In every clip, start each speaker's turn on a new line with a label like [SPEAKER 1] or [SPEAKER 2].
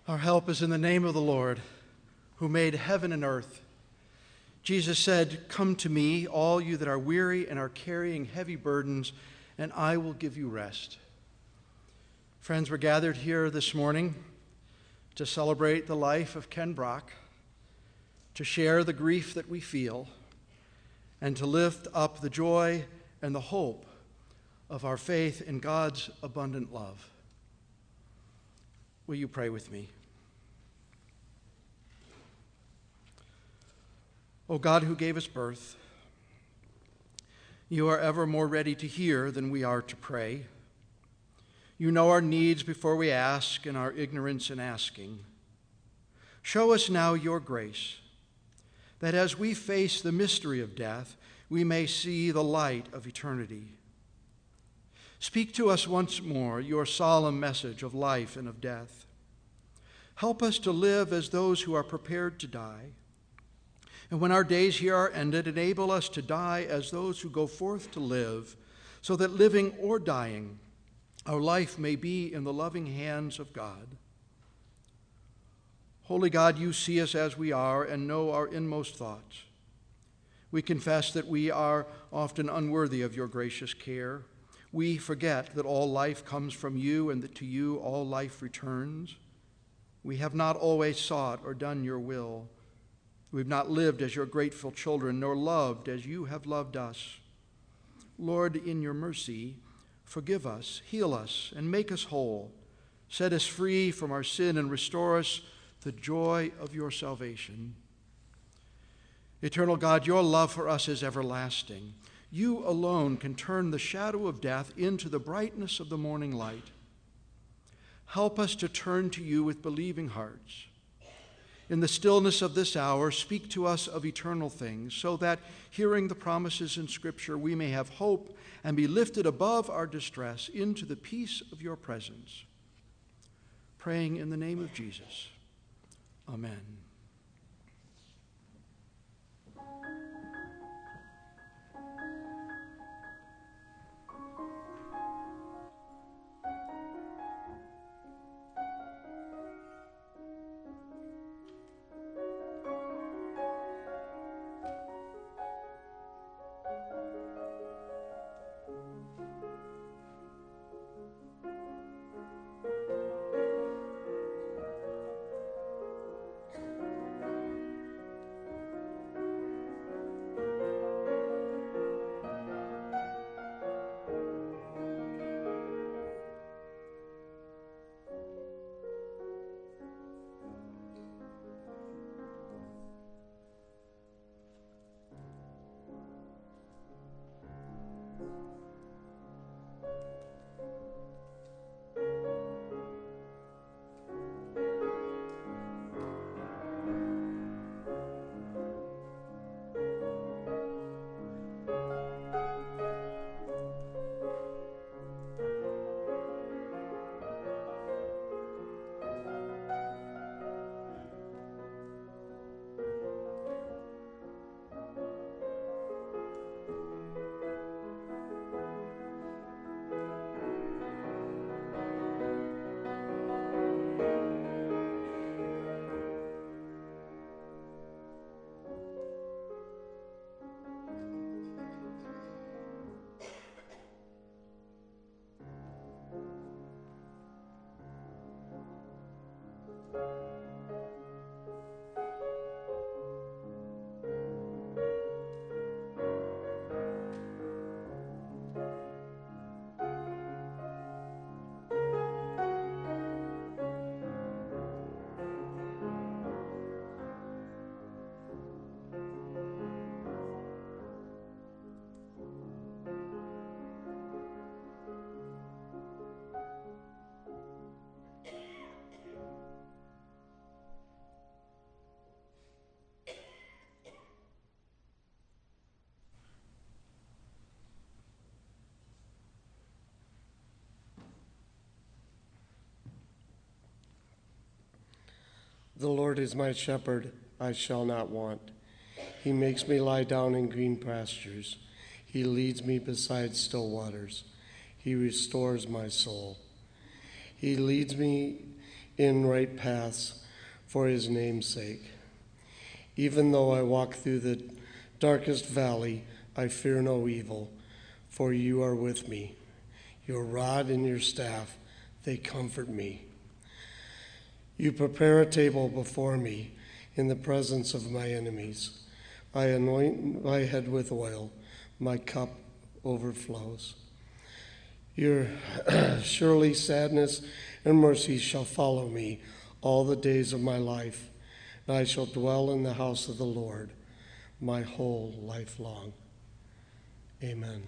[SPEAKER 1] Our help is in the name of the Lord, who made heaven and earth. Jesus said, "Come to me, all you that are weary and are carrying heavy burdens, and I will give you rest." Friends, we're gathered here this morning to celebrate the life of Ken Brock, to share the grief that we feel, and to lift up the joy and the hope of our faith in God's abundant love. Will you pray with me? O God, who gave us birth, you are ever more ready to hear than we are to pray. You know our needs before we ask and our ignorance in asking. Show us now your grace, that as we face the mystery of death, we may see the light of eternity. Speak to us once more your solemn message of life and of death. Help us to live as those who are prepared to die. And when our days here are ended, enable us to die as those who go forth to live, so that living or dying, our life may be in the loving hands of God. Holy God, you see us as we are and know our inmost thoughts. We confess that we are often unworthy of your gracious care. We forget that all life comes from you and that to you all life returns. We have not always sought or done your will. We've not lived as your grateful children, nor loved as you have loved us. Lord, in your mercy, forgive us, heal us, and make us whole. Set us free from our sin and restore us the joy of your salvation. Eternal God, your love for us is everlasting. You alone can turn the shadow of death into the brightness of the morning light. Help us to turn to you with believing hearts. In the stillness of this hour, speak to us of eternal things, so that, hearing the promises in Scripture, we may have hope and be lifted above our distress into the peace of your presence. Praying in the name of Jesus. Amen.
[SPEAKER 2] The Lord is my shepherd, I shall not want. He makes me lie down in green pastures. He leads me beside still waters. He restores my soul. He leads me in right paths for his name's sake. Even though I walk through the darkest valley, I fear no evil, for you are with me. Your rod and your staff, they comfort me. You prepare a table before me in the presence of my enemies. I anoint my head with oil, my cup overflows. Your surely sadness and mercy shall follow me all the days of my life, and I shall dwell in the house of the Lord my whole life long. Amen.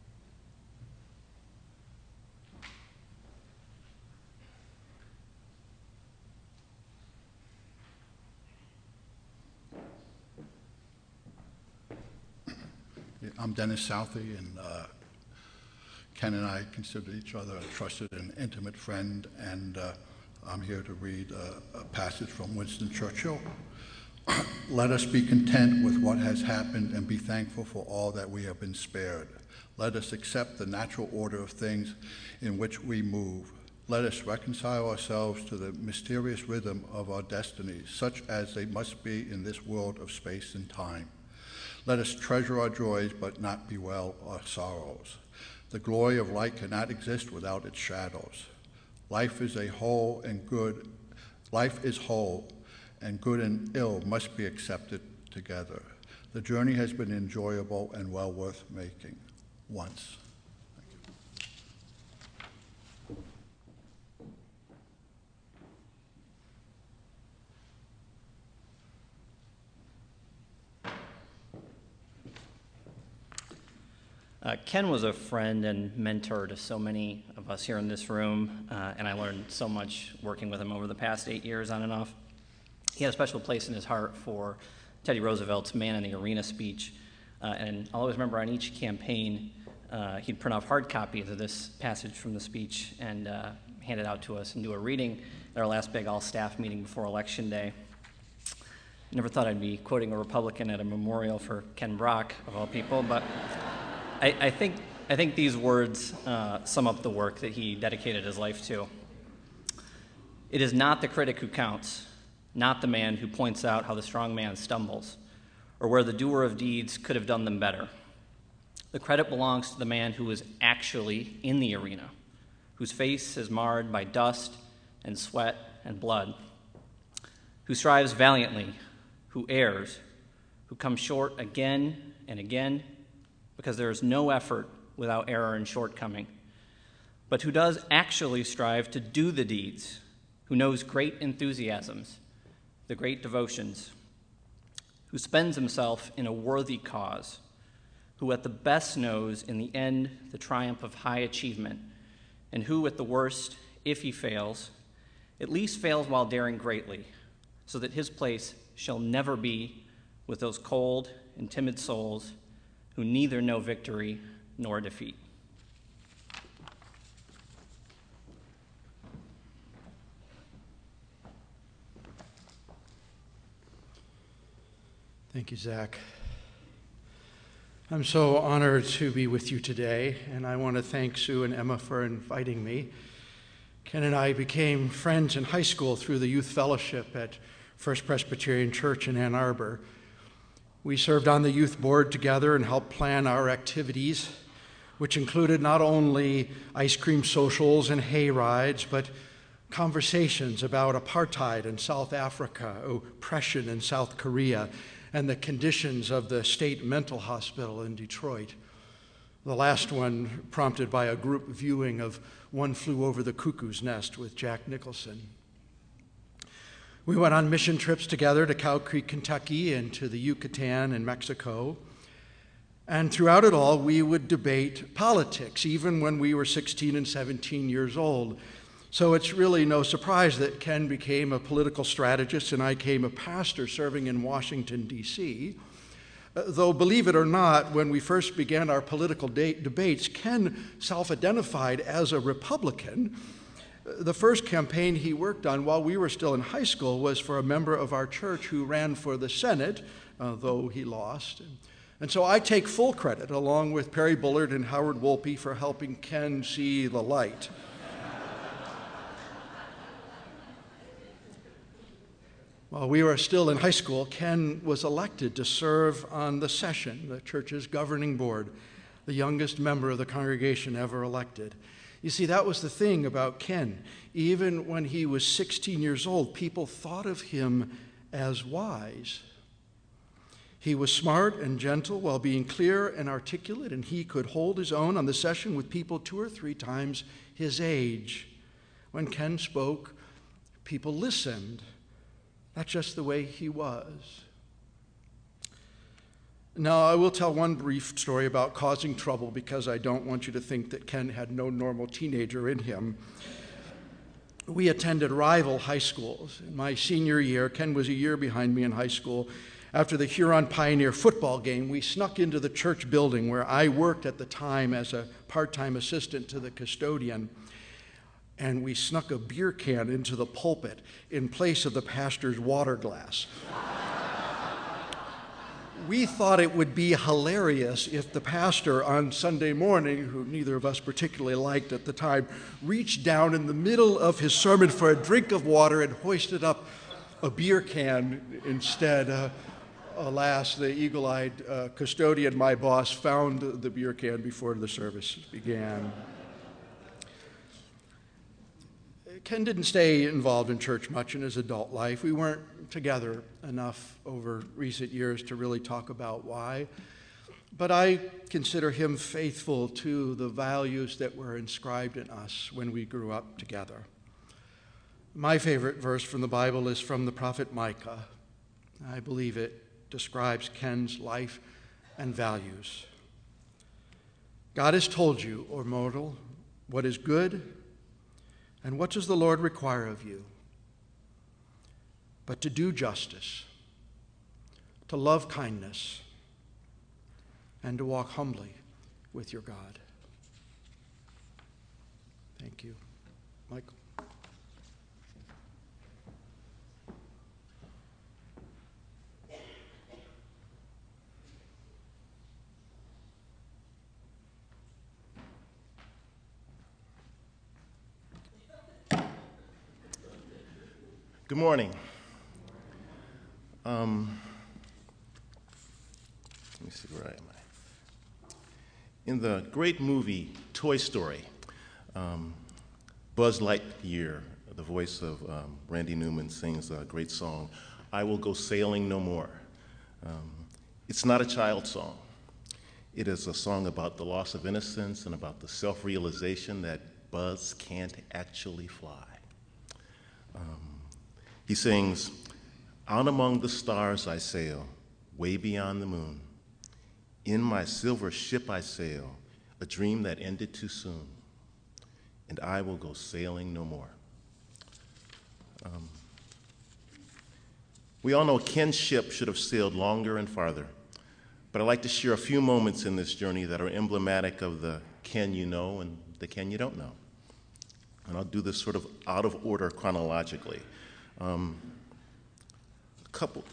[SPEAKER 3] I'm Dennis Southey, and Ken and I consider each other a trusted and intimate friend, and I'm here to read a passage from Winston Churchill. Let us be content with what has happened and be thankful for all that we have been spared. Let us accept the natural order of things in which we move. Let us reconcile ourselves to the mysterious rhythm of our destinies, such as they must be in this world of space and time. Let us treasure our joys, but not bewail our sorrows. The glory of light cannot exist without its shadows. Life is whole, and good and ill must be accepted together. The journey has been enjoyable and well worth making once.
[SPEAKER 4] Ken was a friend and mentor to so many of us here in this room, and I learned so much working with him over the past 8 years on and off. He had a special place in his heart for Teddy Roosevelt's Man in the Arena speech, and I'll always remember on each campaign, he'd print off hard copies of this passage from the speech and hand it out to us and do a reading at our last big all-staff meeting before Election Day. Never thought I'd be quoting a Republican at a memorial for Ken Brock, of all people, but I think these words sum up the work that he dedicated his life to. It is not the critic who counts, not the man who points out how the strong man stumbles, or where the doer of deeds could have done them better. The credit belongs to the man who is actually in the arena, whose face is marred by dust and sweat and blood, who strives valiantly, who errs, who comes short again and again, because there is no effort without error and shortcoming, but who does actually strive to do the deeds, who knows great enthusiasms, the great devotions, who spends himself in a worthy cause, who at the best knows in the end the triumph of high achievement, and who at the worst, if he fails, at least fails while daring greatly, so that his place shall never be with those cold and timid souls who neither know victory nor defeat.
[SPEAKER 1] Thank you, Zach. I'm so honored to be with you today, and I want to thank Sue and Emma for inviting me. Ken and I became friends in high school through the youth fellowship at First Presbyterian Church in Ann Arbor. We served on the youth board together and helped plan our activities, which included not only ice cream socials and hay rides, but conversations about apartheid in South Africa, oppression in South Korea, and the conditions of the state mental hospital in Detroit. The last one prompted by a group viewing of One Flew Over the Cuckoo's Nest with Jack Nicholson. We went on mission trips together to Cow Creek, Kentucky, and to the Yucatan in Mexico. And throughout it all, we would debate politics, even when we were 16 and 17 years old. So it's really no surprise that Ken became a political strategist and I became a pastor serving in Washington, D.C. Though, believe it or not, when we first began our political debates, Ken self-identified as a Republican. The first campaign he worked on while we were still in high school was for a member of our church who ran for the Senate, though he lost. And so I take full credit, along with Perry Bullard and Howard Wolpe, for helping Ken see the light. While we were still in high school, Ken was elected to serve on the session, the church's governing board, the youngest member of the congregation ever elected. You see, that was the thing about Ken. Even when he was 16 years old, people thought of him as wise. He was smart and gentle while being clear and articulate, and he could hold his own on the session with people 2 or 3 times his age. When Ken spoke, people listened. That's just the way he was. Now, I will tell one brief story about causing trouble because I don't want you to think that Ken had no normal teenager in him. We attended rival high schools. In my senior year, Ken was a year behind me in high school. After the Huron Pioneer football game, we snuck into the church building where I worked at the time as a part-time assistant to the custodian. And we snuck a beer can into the pulpit in place of the pastor's water glass. We thought it would be hilarious if the pastor on Sunday morning, who neither of us particularly liked at the time, reached down in the middle of his sermon for a drink of water and hoisted up a beer can instead. Alas, the eagle-eyed custodian, my boss, found the beer can before the service began. Ken didn't stay involved in church much in his adult life. We weren't together enough over recent years to really talk about why. But I consider him faithful to the values that were inscribed in us when we grew up together. My favorite verse from the Bible is from the prophet Micah. I believe it describes Ken's life and values. God has told you, O mortal, what is good, and what does the Lord require of you? But to do justice, to love kindness, and to walk humbly with your God. Thank you. Michael.
[SPEAKER 5] Good morning. Let me see, where am I? In the great movie Toy Story, Buzz Lightyear, the voice of Randy Newman, sings a great song, I Will Go Sailing No More. It's not a child song. It is a song about the loss of innocence and about the self-realization that Buzz can't actually fly. He sings, out among the stars I sail, way beyond the moon. In my silver ship I sail, a dream that ended too soon. And I will go sailing no more. We all know Ken's ship should have sailed longer and farther, but I'd like to share a few moments in this journey that are emblematic of the Ken you know and the Ken you don't know. And I'll do this sort of out of order chronologically. A couple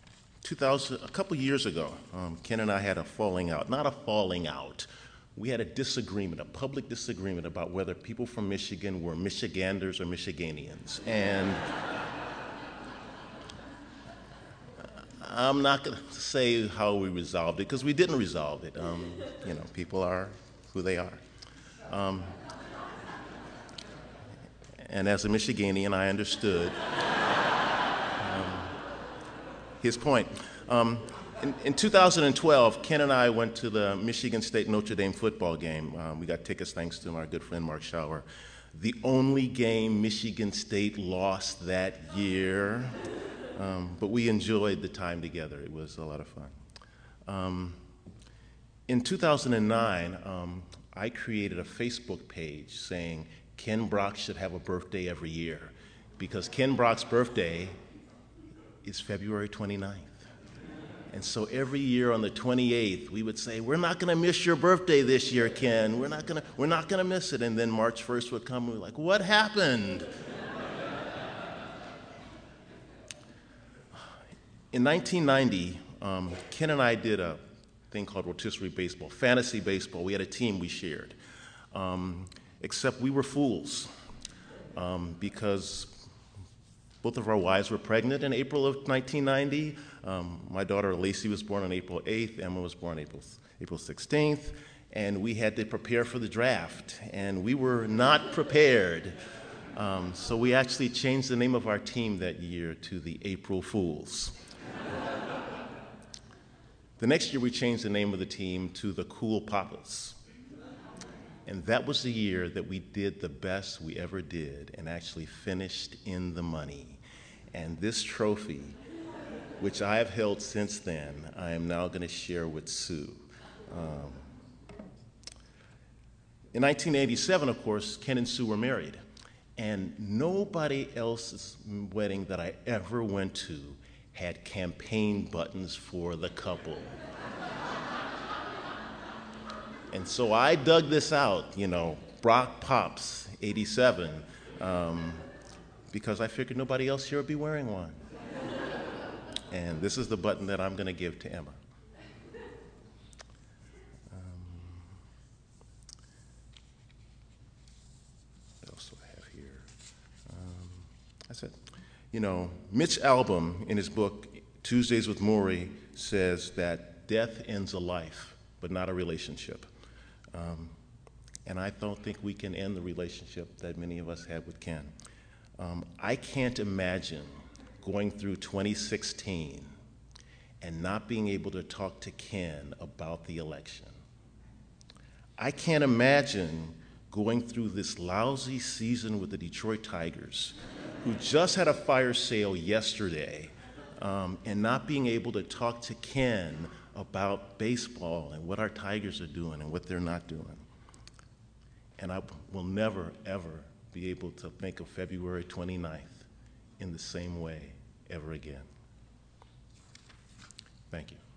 [SPEAKER 5] years ago, Ken and I had a falling out. Not a falling out. We had a disagreement, a public disagreement about whether people from Michigan were Michiganders or Michiganians. And I'm not going to say how we resolved it, because we didn't resolve it. People are who they are. And as a Michiganian, I understood his point. In 2012, Ken and I went to the Michigan State Notre Dame football game. We got tickets thanks to our good friend Mark Schauer. The only game Michigan State lost that year, but we enjoyed the time together. It was a lot of fun. In 2009, I created a Facebook page saying Ken Brock should have a birthday every year, because Ken Brock's birthday is February 29th. And so every year on the 28th, we would say, we're not going to miss your birthday this year, Ken. We're not going to miss it. And then March 1st would come, and we're like, what happened? In 1990, Ken and I did a thing called rotisserie baseball, fantasy baseball. We had a team we shared. Except we were fools, because Both of our wives were pregnant in April of 1990. My daughter Lacey was born on April 8th. Emma was born April 16th. And we had to prepare for the draft. And we were not prepared. So we actually changed the name of our team that year to the April Fools. The next year we changed the name of the team to the Cool Papas. And that was the year that we did the best we ever did and actually finished in the money. And this trophy, which I have held since then, I am now going to share with Sue. In 1987, of course, Ken and Sue were married. And nobody else's wedding that I ever went to had campaign buttons for the couple. And so I dug this out, Brock Pops, 87, because I figured nobody else here would be wearing one. And this is the button that I'm going to give to Emma. What else do I have here? That's it. Mitch Albom, in his book, Tuesdays with Morrie, says that death ends a life, but not a relationship. And I don't think we can end the relationship that many of us had with Ken. I can't imagine going through 2016 and not being able to talk to Ken about the election. I can't imagine going through this lousy season with the Detroit Tigers, who just had a fire sale yesterday, and not being able to talk to Ken about baseball and what our Tigers are doing and what they're not doing. And I will never, ever be able to think of February 29th in the same way ever again. Thank you.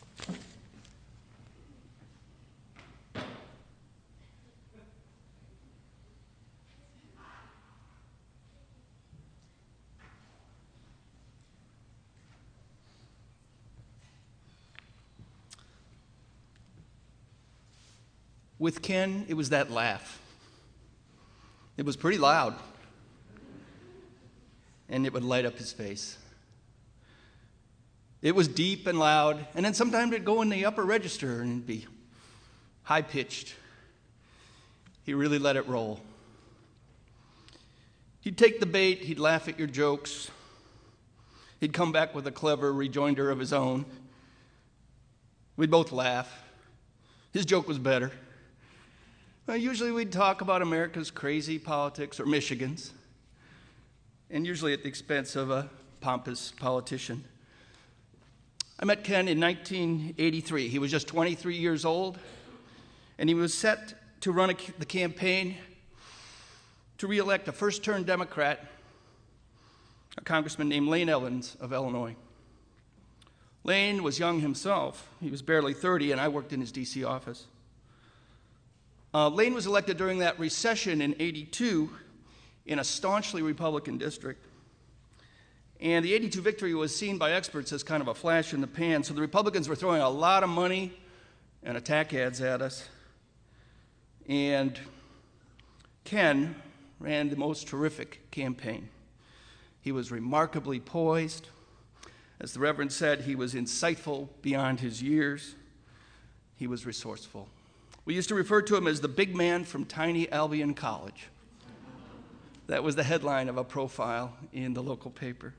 [SPEAKER 6] With Ken, it was that laugh. It was pretty loud, and it would light up his face. It was deep and loud, and then sometimes it'd go in the upper register and it'd be high-pitched. He really let it roll. He'd take the bait, he'd laugh at your jokes. He'd come back with a clever rejoinder of his own. We'd both laugh. His joke was better. Usually we'd talk about America's crazy politics or Michigan's, and usually at the expense of a pompous politician. I met Ken in 1983. He was just 23 years old, and he was set to run the campaign to re-elect a first-term Democrat, a congressman named Lane Evans of Illinois. Lane was young himself. He was barely 30, and I worked in his D.C. office. Lane was elected during that recession in '82 in a staunchly Republican district. And the '82 victory was seen by experts as kind of a flash in the pan. So the Republicans were throwing a lot of money and attack ads at us. And Ken ran the most terrific campaign. He was remarkably poised. As the Reverend said, he was insightful beyond his years. He was resourceful. We used to refer to him as the big man from Tiny Albion College. That was the headline of a profile in the local paper.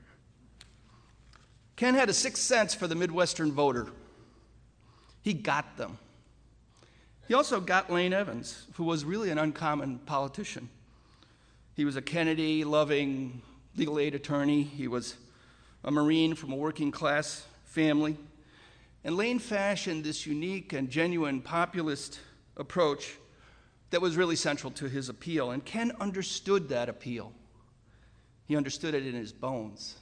[SPEAKER 6] Ken had a sixth sense for the Midwestern voter. He got them. He also got Lane Evans, who was really an uncommon politician. He was a Kennedy-loving legal aid attorney. He was a Marine from a working-class family. And Lane fashioned this unique and genuine populist approach that was really central to his appeal. And Ken understood that appeal. He understood it in his bones.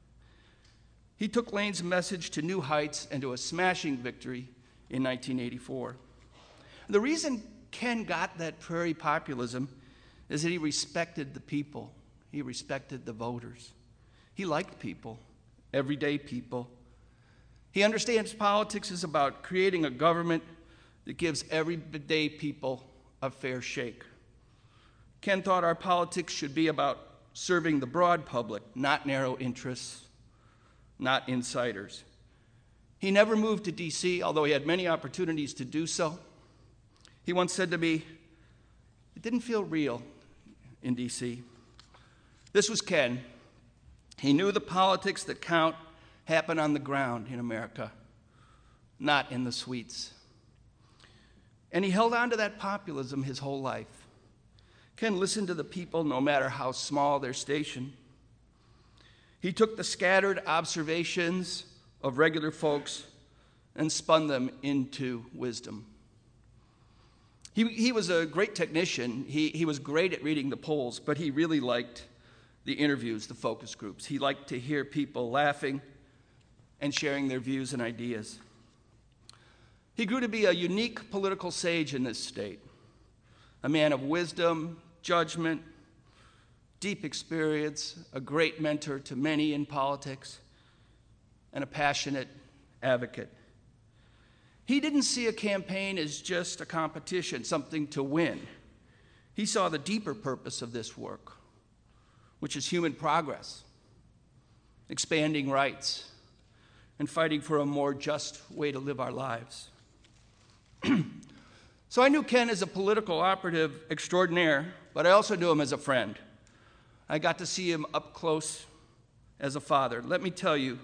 [SPEAKER 6] He took Lane's message to new heights and to a smashing victory in 1984. The reason Ken got that prairie populism is that he respected the people. He respected the voters. He liked people, everyday people. He understands politics is about creating a government that gives everyday people a fair shake. Ken thought our politics should be about serving the broad public, not narrow interests, not insiders. He never moved to D.C., although he had many opportunities to do so. He once said to me, "It didn't feel real in D.C." This was Ken. He knew the politics that count happen on the ground in America, not in the suites. And he held on to that populism his whole life. Ken listened to the people no matter how small their station. He took the scattered observations of regular folks and spun them into wisdom. He was a great technician. He was great at reading the polls, but he really liked the interviews, the focus groups. He liked to hear people laughing and sharing their views and ideas. He grew to be a unique political sage in this state, a man of wisdom, judgment, deep experience, a great mentor to many in politics, and a passionate advocate. He didn't see a campaign as just a competition, something to win. He saw the deeper purpose of this work, which is human progress, expanding rights, and fighting for a more just way to live our lives. So I knew Ken as a political operative extraordinaire, but I also knew him as a friend. I got to see him up close as a father. Let me tell you,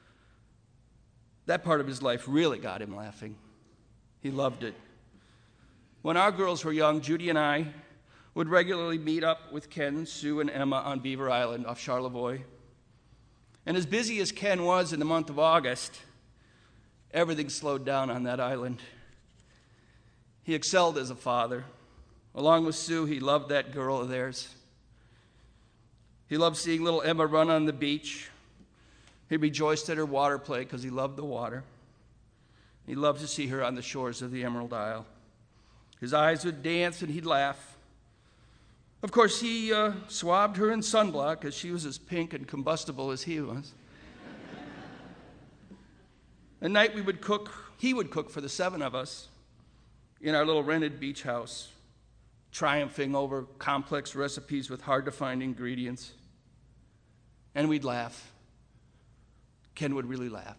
[SPEAKER 6] that part of his life really got him laughing. He loved it. When our girls were young, Judy and I would regularly meet up with Ken, Sue, and Emma on Beaver Island off Charlevoix. And as busy as Ken was in the month of August, everything slowed down on that island. He excelled as a father. Along with Sue, he loved that girl of theirs. He loved seeing little Emma run on the beach. He rejoiced at her water play because he loved the water. He loved to see her on the shores of the Emerald Isle. His eyes would dance and he'd laugh. Of course, he swabbed her in sunblock because she was as pink and combustible as he was. At night he would cook for the 7 of us in our little rented beach house, triumphing over complex recipes with hard-to-find ingredients. And we'd laugh. Ken would really laugh.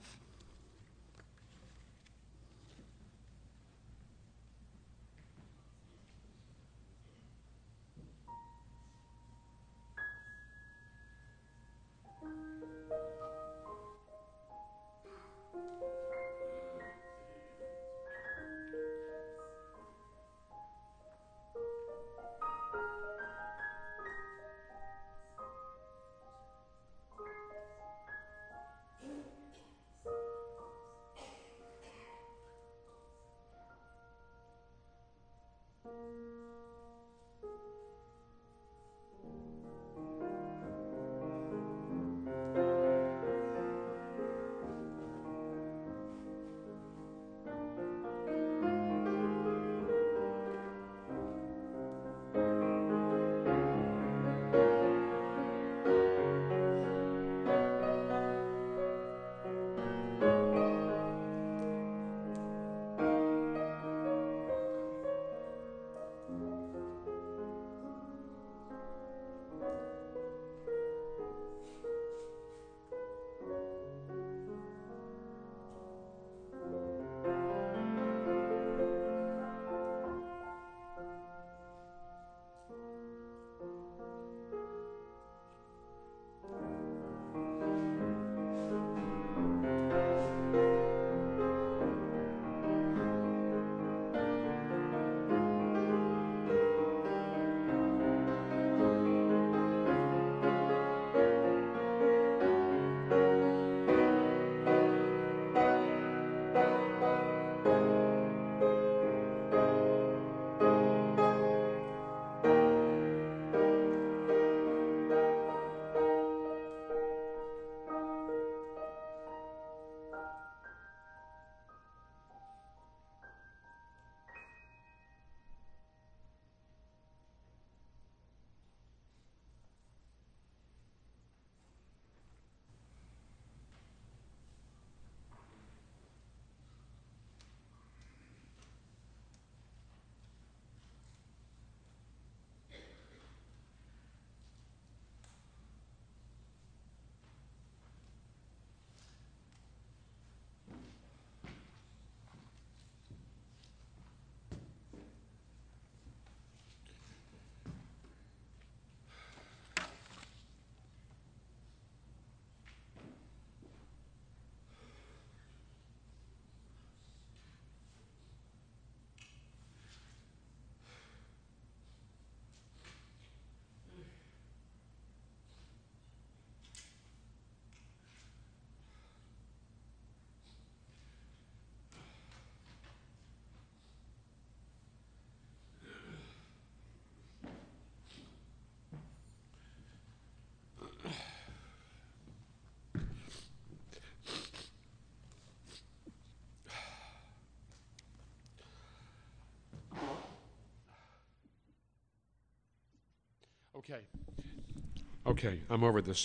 [SPEAKER 7] Okay, I'm over this.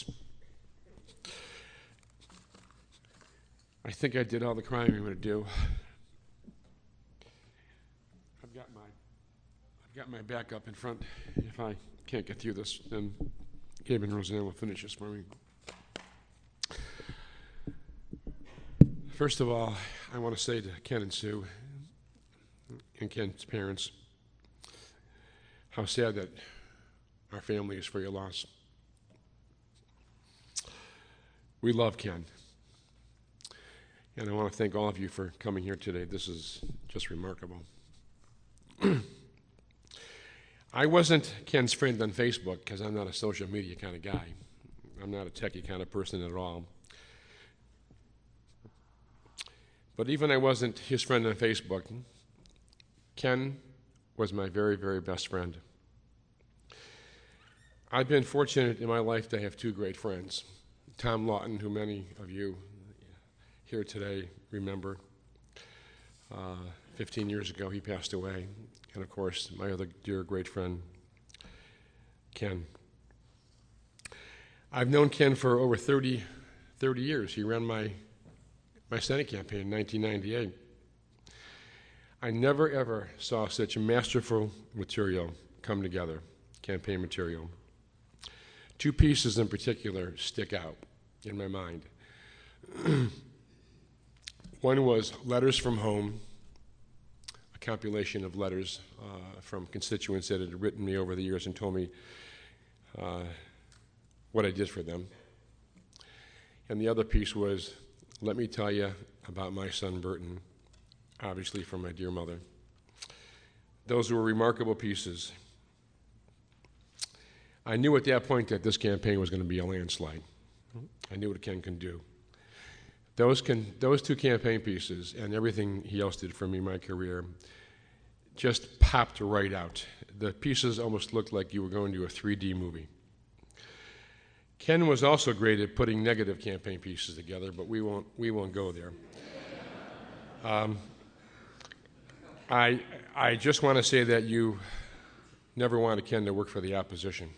[SPEAKER 7] I think I did all the crying I'm going to do. I've got my back up in front. If I can't get through this, then Gabe and Roseanne will finish this for me. First of all, I want to say to Ken and Sue and Ken's parents how sad that our family is for your loss. We love Ken. And I want to thank all of you for coming here today. This is just remarkable. I wasn't Ken's friend on Facebook because I'm not a social media kind of guy. I'm not a techie kind of person at all. But even I wasn't his friend on Facebook, Ken was my very, very best friend. I've been fortunate in my life to have two great friends. Tom Lawton, who many of you here today remember. 15 years ago, he passed away. And of course, my other dear great friend, Ken. I've known Ken for over 30 years. He ran my Senate campaign in 1998. I never, ever saw such masterful material come together, campaign material. Two pieces in particular stick out in my mind. One was Letters from Home, a compilation of letters from constituents that had written me over the years and told me what I did for them. And the other piece was, Let Me Tell You About My Son Burton, obviously from my dear mother. Those were remarkable pieces. I knew at that point that this campaign was going to be a landslide. I knew what Ken can do. Those two campaign pieces and everything he else did for me in my career just popped right out. The pieces almost looked like you were going to a 3D movie. Ken was also great at putting negative campaign pieces together, but we won't go there. I just want to say that you never wanted Ken to work for the opposition.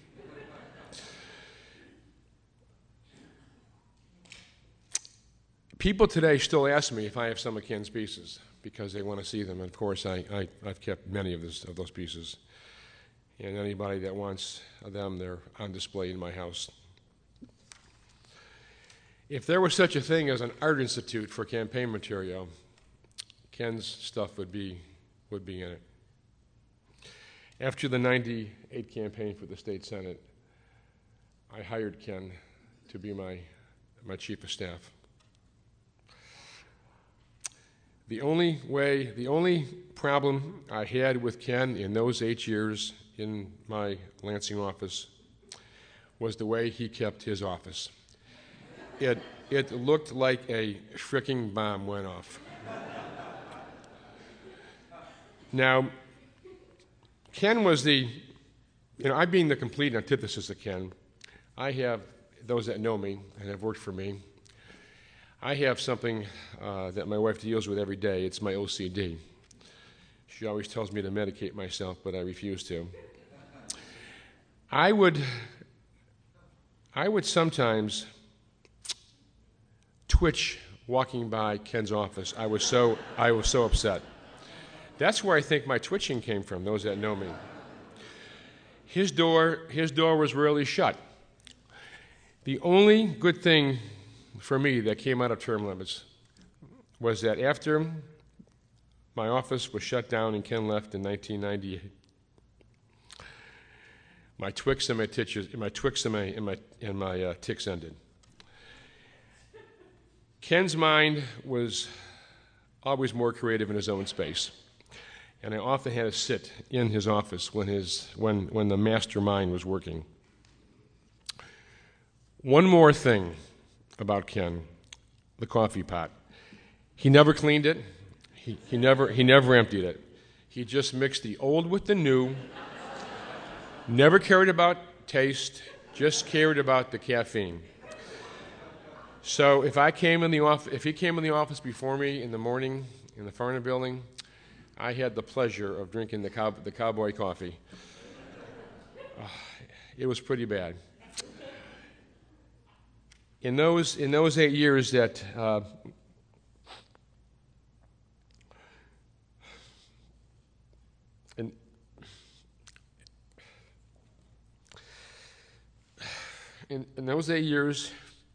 [SPEAKER 7] People today still ask me if I have some of Ken's pieces because they want to see them. And of course, I've kept many of those pieces. And anybody that wants them, they're on display in my house. If there was such a thing as an art institute for campaign material, Ken's stuff would be in it. After the '98 campaign for the state senate, I hired Ken to be my chief of staff. The only problem I had with Ken in those 8 years in my Lansing office was the way he kept his office. It looked like a fricking bomb went off. Now, Ken was I've been the complete antithesis of Ken. I have, those that know me and have worked for me, I have something that my wife deals with every day. It's my OCD. She always tells me to medicate myself, but I refuse to. I would sometimes twitch walking by Ken's office. I was so upset. That's where I think my twitching came from, those that know me. His door was rarely shut. The only good thing for me that came out of term limits was that after my office was shut down and Ken left in 1998, my Twix and my tics ended. Ken's mind was always more creative in his own space, and I often had to sit in his office when the mastermind was working. One more thing about Ken, the coffee pot. He never cleaned it. He never emptied it. He just mixed the old with the new. Never cared about taste, just cared about the caffeine. So if he came in the office before me in the morning in the Farnham building, I had the pleasure of drinking the cowboy coffee. It was pretty bad. In those 8 years that in those 8 years,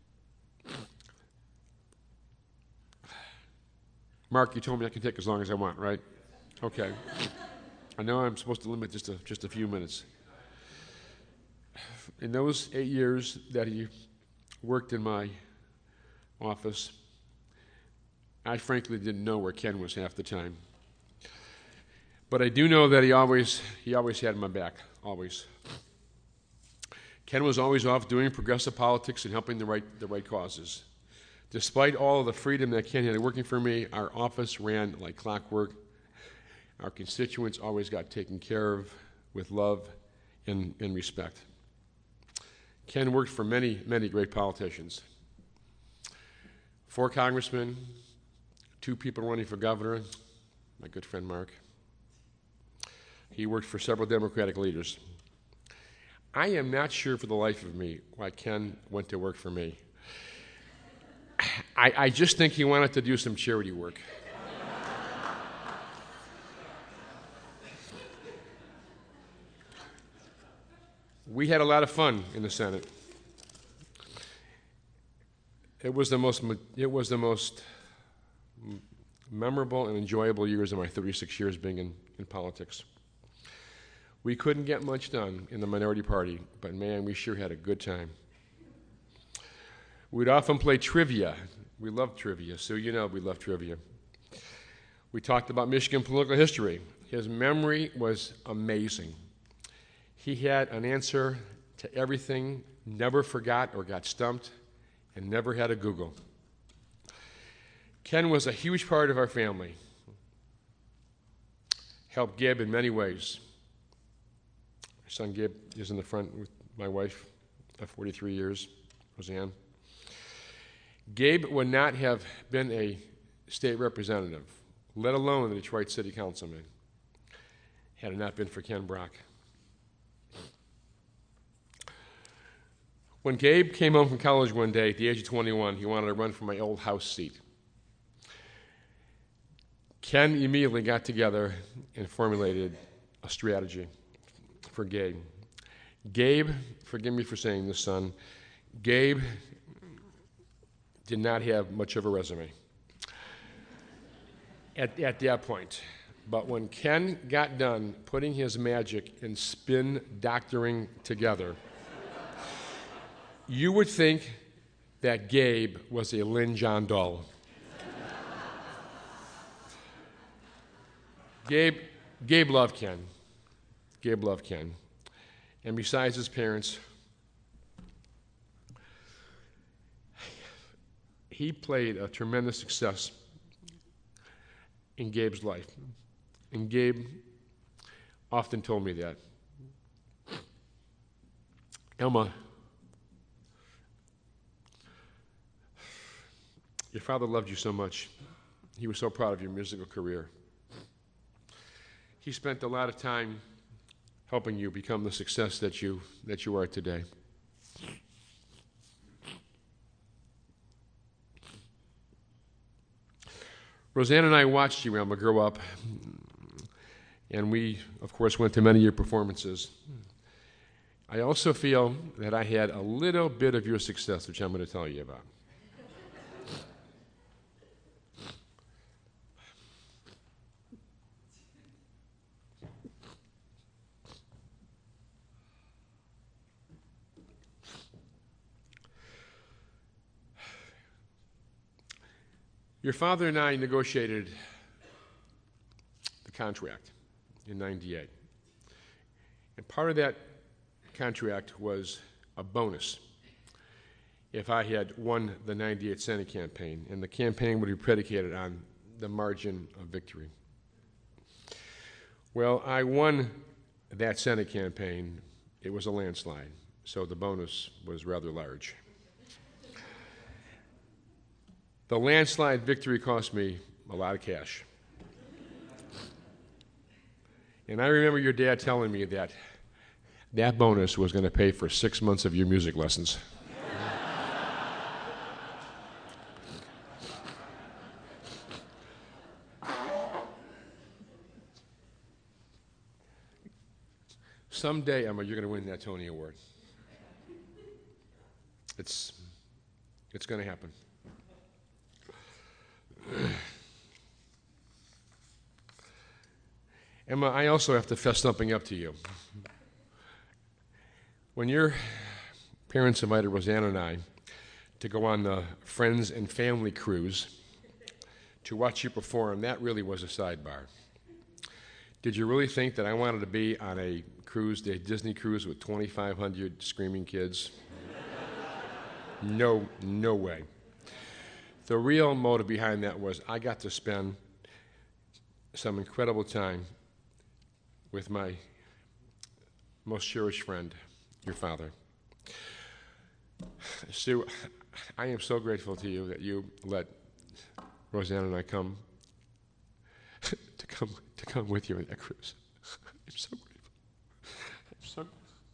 [SPEAKER 7] Mark, you told me I can take as long as I want, right? Okay. I know I'm supposed to limit just a few minutes. In those 8 years that he worked in my office, I frankly didn't know where Ken was half the time. But I do know that he always had my back, always. Ken was always off doing progressive politics and helping the right causes. Despite all of the freedom that Ken had working for me, our office ran like clockwork. Our constituents always got taken care of with love and respect. Ken worked for many, many great politicians. 4 congressmen, 2 people running for governor, my good friend Mark. He worked for several Democratic leaders. I am not sure for the life of me why Ken went to work for me. I just think he wanted to do some charity work. We had a lot of fun in the Senate. It was the most memorable and enjoyable years of my 36 years being in politics. We couldn't get much done in the minority party, but man, we sure had a good time. We'd often play trivia. We loved trivia, so you know we loved trivia. We talked about Michigan political history. His memory was amazing. He had an answer to everything, never forgot or got stumped, and never had a Google. Ken was a huge part of our family. Helped Gabe in many ways. My son Gabe is in the front with my wife of 43 years, Roseanne. Gabe would not have been a state representative, let alone a Detroit City Councilman, had it not been for Ken Brock. When Gabe came home from college one day at the age of 21, he wanted to run for my old House seat. Ken immediately got together and formulated a strategy for Gabe. Gabe, forgive me for saying this, son, Gabe did not have much of a resume at that point. But when Ken got done putting his magic and spin doctoring together, you would think that Gabe was a Lynn John Doll. Gabe loved Ken. Gabe loved Ken. And besides his parents, he played a tremendous success in Gabe's life. And Gabe often told me that. Elma, your father loved you so much. He was so proud of your musical career. He spent a lot of time helping you become the success that you are today. Roseanne and I watched you, Elma, grow up, and we, of course, went to many of your performances. I also feel that I had a little bit of your success, which I'm going to tell you about. Your father and I negotiated the contract in '98. And part of that contract was a bonus if I had won the '98 Senate campaign, and the campaign would be predicated on the margin of victory. Well, I won that Senate campaign. It was a landslide, so the bonus was rather large. The landslide victory cost me a lot of cash. And I remember your dad telling me that that bonus was going to pay for 6 months of your music lessons. Someday, Emma, you're going to win that Tony Award. It's going to happen. Emma, I also have to fess something up to you. When your parents invited Rosanna and I to go on the Friends and Family cruise to watch you perform, that really was a sidebar. Did you really think that I wanted to be on a cruise, a Disney cruise with 2,500 screaming kids? No way. The real motive behind that was I got to spend some incredible time with my most cherished friend, your father. Sue, I am so grateful to you that you let Rosanna and I come with you on that cruise. I'm so grateful. I'm so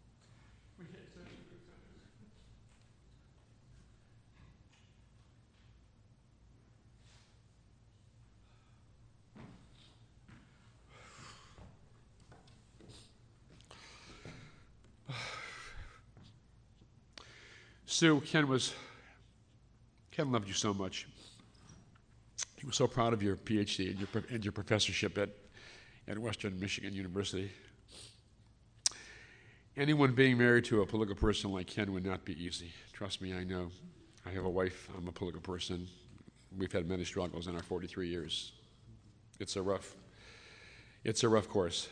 [SPEAKER 7] Sue, Ken loved you so much. He was so proud of your PhD and your professorship at Western Michigan University. Anyone being married to a political person like Ken would not be easy. Trust me, I know. I have a wife. I'm a political person. We've had many struggles in our 43 years. It's a rough course.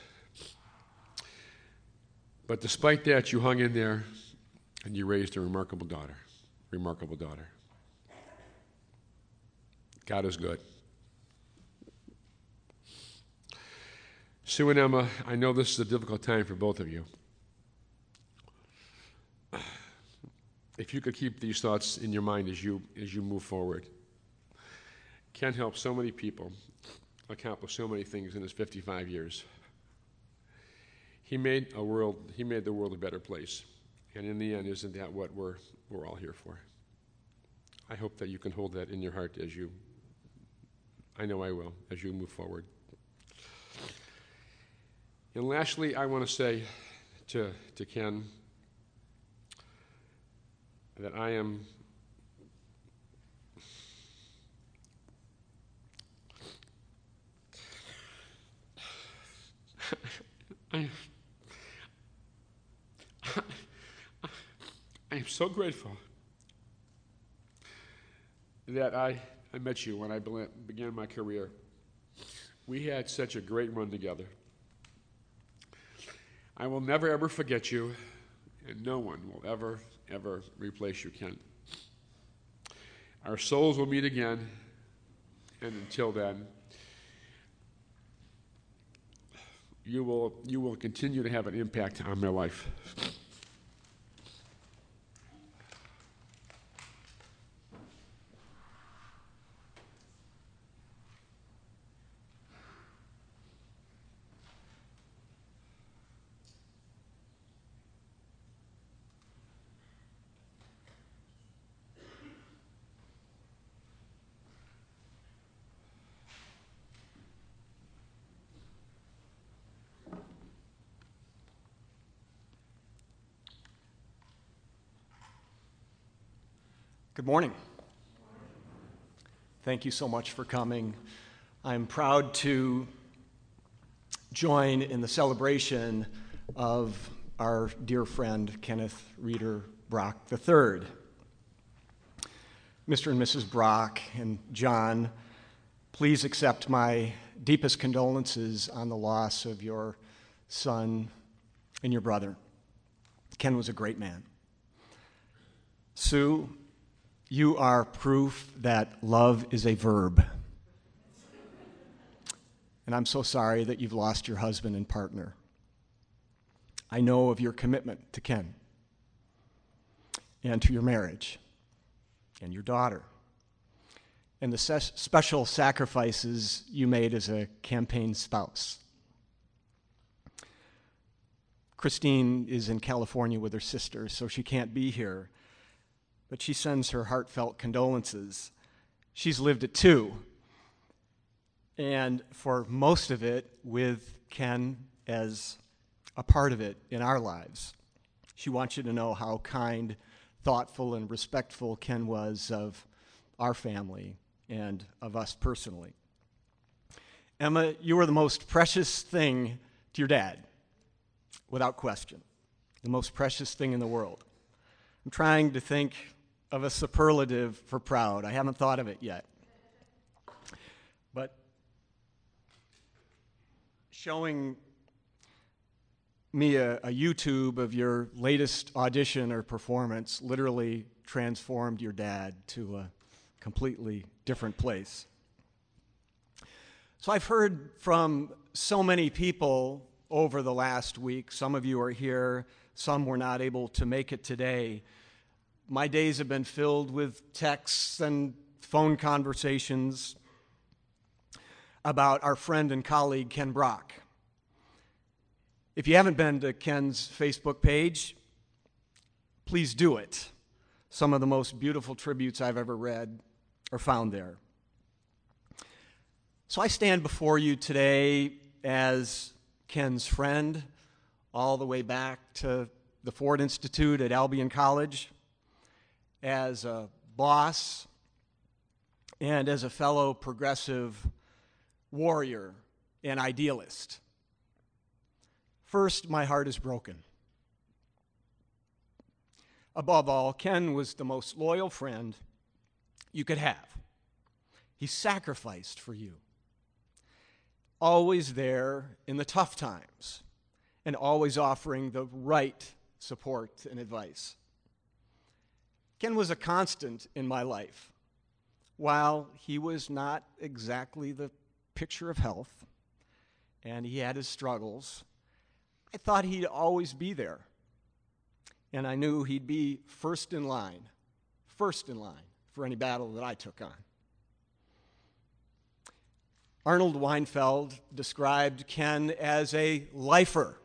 [SPEAKER 7] But despite that, you hung in there and you raised a remarkable daughter. Remarkable daughter. God is good. Sue and Emma, I know this is a difficult time for both of you. If you could keep these thoughts in your mind as you move forward. Ken helped so many people accomplish so many things in his 55 years. He made the world a better place. And in the end, isn't that what we're all here for? I hope that you can hold that in your heart I know I will, as you move forward. And lastly, I want to say to Ken that I am so grateful that I met you when I began my career. We had such a great run together. I will never, ever forget you, and no one will ever, ever replace you, Ken. Our souls will meet again, and until then, you will continue to have an impact on my life.
[SPEAKER 8] Good morning. Thank you so much for coming. I'm proud to join in the celebration of our dear friend Kenneth Reeder Brock III. Mr. and Mrs. Brock and John, please accept my deepest condolences on the loss of your son and your brother. Ken was a great man. Sue, you are proof that love is a verb. And I'm so sorry that you've lost your husband and partner. I know of your commitment to Ken and to your marriage and your daughter and the special sacrifices you made as a campaign spouse. Christine is in California with her sister, so she can't be here. But she sends her heartfelt condolences. She's lived it too. And for most of it, with Ken as a part of it in our lives. She wants you to know how kind, thoughtful, and respectful Ken was of our family and of us personally. Emma, you were the most precious thing to your dad, without question. The most precious thing in the world. I'm trying to think of a superlative for proud. I haven't thought of it yet. But showing me a YouTube of your latest audition or performance literally transformed your dad to a completely different place. So I've heard from so many people over the last week. Some of you are here, some were not able to make it today. My days have been filled with texts and phone conversations about our friend and colleague, Ken Brock. If you haven't been to Ken's Facebook page, please do it. Some of the most beautiful tributes I've ever read are found there. So I stand before you today as Ken's friend, all the way back to the Ford Institute at Albion College, as a boss, and as a fellow progressive warrior and idealist. First, my heart is broken. Above all, Ken was the most loyal friend you could have. He sacrificed for you. Always there in the tough times, and always offering the right support and advice. Ken was a constant in my life. While he was not exactly the picture of health, and he had his struggles, I thought he'd always be there. And I knew he'd be first in line for any battle that I took on. Arnold Weinfeld described Ken as a lifer.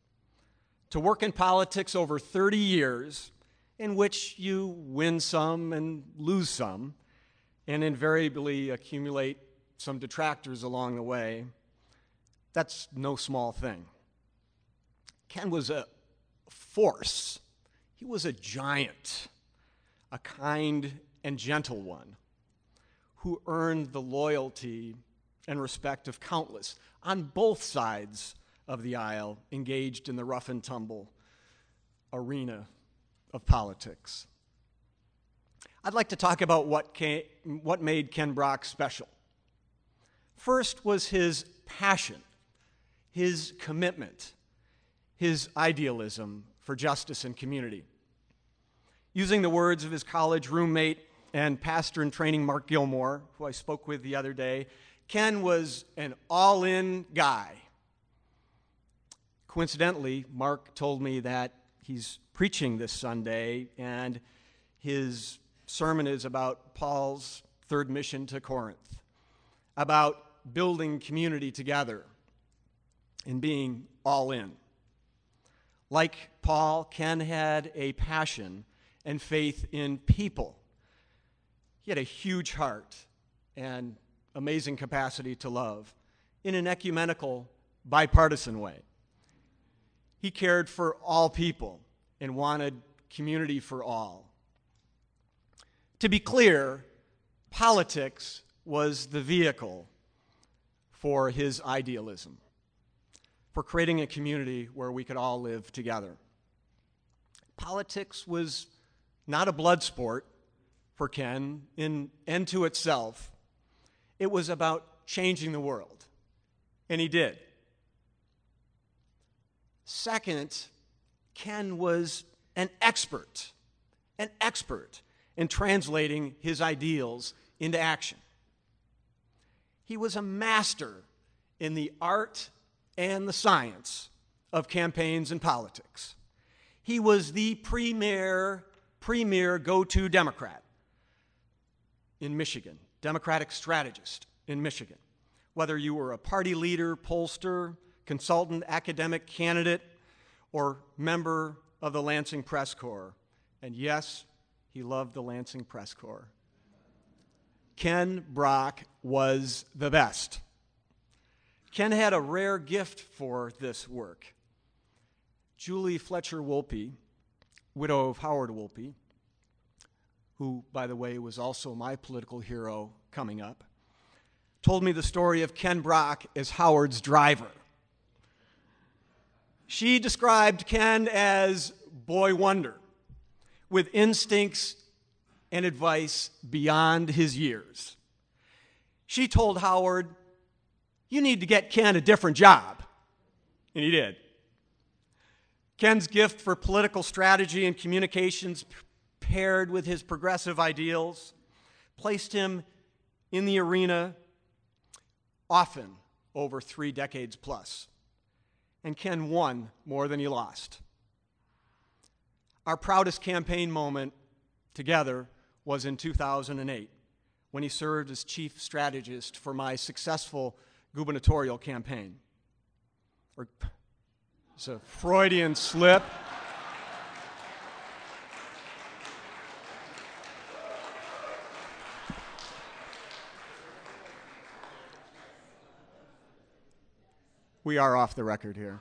[SPEAKER 8] To work in politics over 30 years, in which you win some and lose some, and invariably accumulate some detractors along the way, that's no small thing. Ken was a force. He was a giant, a kind and gentle one, who earned the loyalty and respect of countless on both sides of the aisle engaged in the rough and tumble arena of politics. I'd like to talk about what made Ken Brock special. First was his passion, his commitment, his idealism for justice and community. Using the words of his college roommate and pastor in training, Mark Gilmore, who I spoke with the other day, Ken was an all-in guy. Coincidentally, Mark told me that he's preaching this Sunday, and his sermon is about Paul's third mission to Corinth, about building community together and being all in. Like Paul, Ken had a passion and faith in people. He had a huge heart and amazing capacity to love in an ecumenical, bipartisan way. He cared for all people and wanted community for all. To be clear, politics was the vehicle for his idealism, for creating a community where we could all live together. Politics was not a blood sport for Ken in and to itself. It was about changing the world, and he did. Second, Ken was an expert in translating his ideals into action. He was a master in the art and the science of campaigns and politics. He was the premier go-to Democrat in Michigan, Democratic strategist in Michigan. Whether you were a party leader, pollster, consultant, academic candidate, or member of the Lansing Press Corps. And yes, he loved the Lansing Press Corps. Ken Brock was the best. Ken had a rare gift for this work. Julie Fletcher Wolpe, widow of Howard Wolpe, who, by the way, was also my political hero coming up, told me the story of Ken Brock as Howard's driver. She described Ken as boy wonder, with instincts and advice beyond his years. She told Howard, "You need to get Ken a different job." And he did. Ken's gift for political strategy and communications, paired with his progressive ideals, placed him in the arena often over 3 decades plus. And Ken won more than he lost. Our proudest campaign moment together was in 2008, when he served as chief strategist for my successful gubernatorial campaign. It's a Freudian slip. We are off the record here.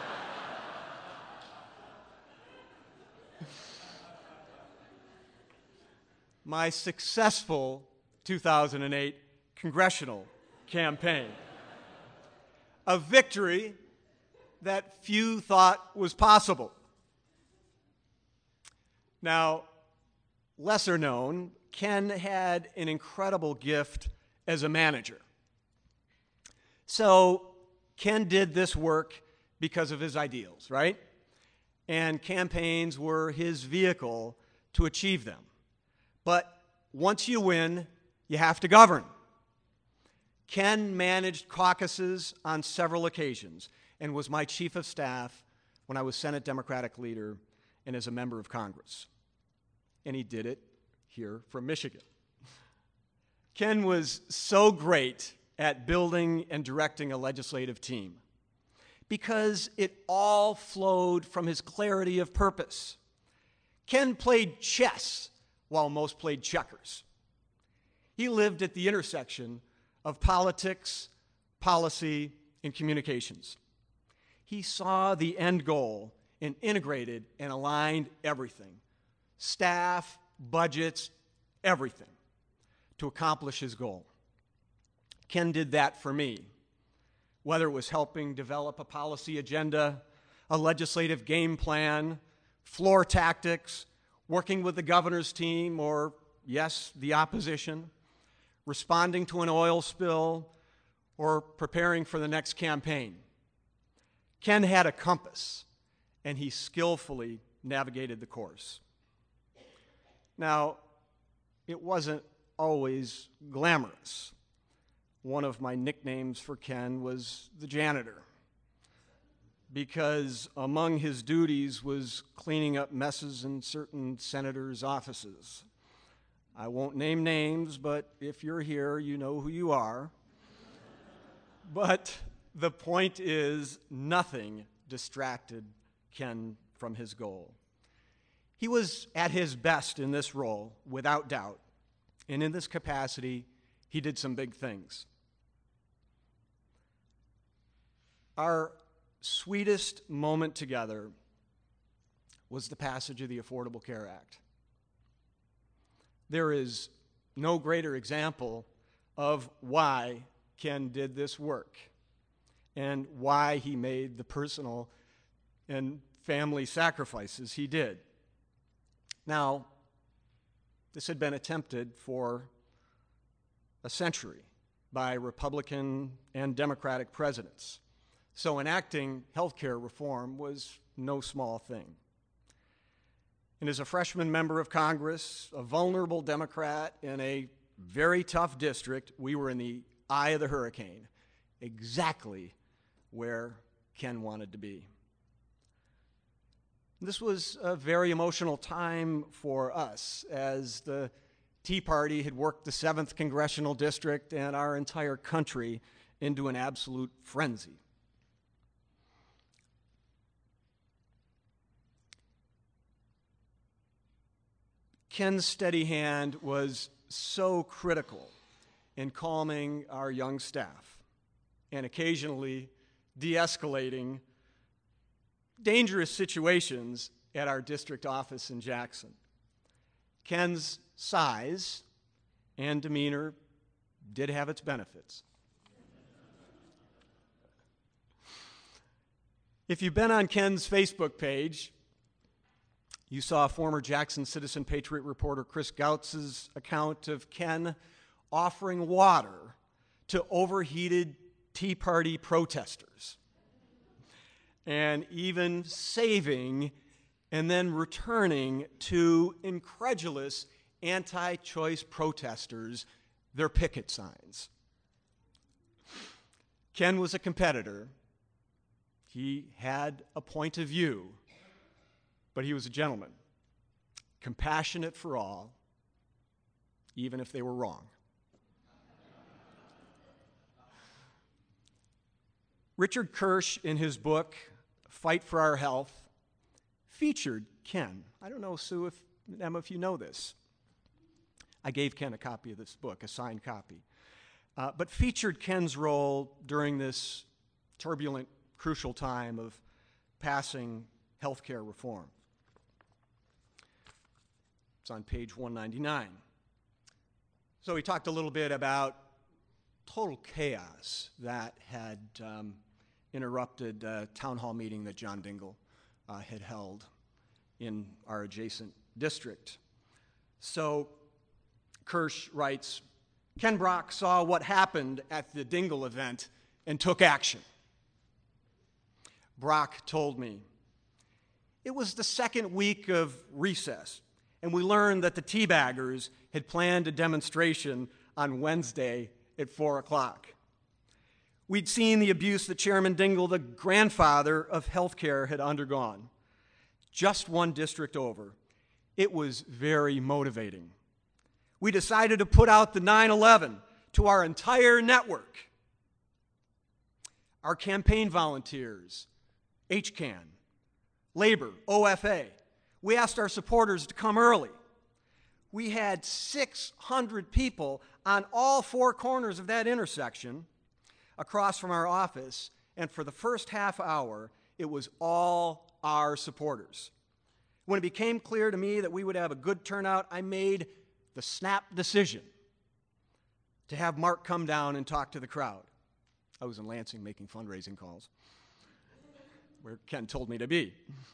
[SPEAKER 8] My successful 2008 congressional campaign. A victory that few thought was possible. Now, lesser known, Ken had an incredible gift as a manager. So Ken did this work because of his ideals, right? And campaigns were his vehicle to achieve them. But once you win, you have to govern. Ken managed caucuses on several occasions and was my chief of staff when I was Senate Democratic leader and as a member of Congress. And he did it here from Michigan. Ken was so great at building and directing a legislative team because it all flowed from his clarity of purpose. Ken played chess while most played checkers. He lived at the intersection of politics, policy, and communications. He saw the end goal and integrated and aligned everything, staff, budgets, everything, to accomplish his goal. Ken did that for me, whether it was helping develop a policy agenda, a legislative game plan, floor tactics, working with the governor's team, or, yes, the opposition, responding to an oil spill, or preparing for the next campaign. Ken had a compass, and he skillfully navigated the course. Now, it wasn't always glamorous. One of my nicknames for Ken was the janitor, because among his duties was cleaning up messes in certain senators' offices. I won't name names, but if you're here, you know who you are. But the point is, nothing distracted Ken from his goal. He was at his best in this role, without doubt, and in this capacity, he did some big things. Our sweetest moment together was the passage of the Affordable Care Act. There is no greater example of why Ken did this work and why he made the personal and family sacrifices he did. Now, this had been attempted for a century by Republican and Democratic presidents. So enacting health care reform was no small thing. And as a freshman member of Congress, a vulnerable Democrat in a very tough district, we were in the eye of the hurricane, exactly where Ken wanted to be. This was a very emotional time for us, as the Tea Party had worked the 7th Congressional District and our entire country into an absolute frenzy. Ken's steady hand was so critical in calming our young staff and occasionally de-escalating dangerous situations at our district office in Jackson. Ken's size and demeanor did have its benefits. If you've been on Ken's Facebook page, you saw former Jackson Citizen Patriot reporter Chris Gautz's account of Ken offering water to overheated Tea Party protesters, and even saving and then returning to incredulous anti-choice protesters their picket signs. Ken was a competitor. He had a point of view, but he was a gentleman, compassionate for all, even if they were wrong. Richard Kirsch, in his book, Fight for Our Health, featured Ken. I don't know, Sue, Emma, if you know this. I gave Ken a copy of this book, a signed copy, but featured Ken's role during this turbulent, crucial time of passing health care reform. It's on page 199. So he talked a little bit about total chaos that had interrupted a town hall meeting that John Dingell had held in our adjacent district. So Kirsch writes, Ken Brock saw what happened at the Dingell event and took action. Brock told me, it was the second week of recess, and we learned that the teabaggers had planned a demonstration on Wednesday at 4 o'clock. We'd seen the abuse that Chairman Dingell, the grandfather of healthcare, had undergone. Just one district over. It was very motivating. We decided to put out the 9/11 to our entire network. Our campaign volunteers, HCAN, Labor, OFA. We asked our supporters to come early. We had 600 people on all four corners of that intersection across from our office, and for the first half hour, it was all our supporters. When it became clear to me that we would have a good turnout, I made the snap decision to have Mark come down and talk to the crowd. I was in Lansing making fundraising calls, where Ken told me to be.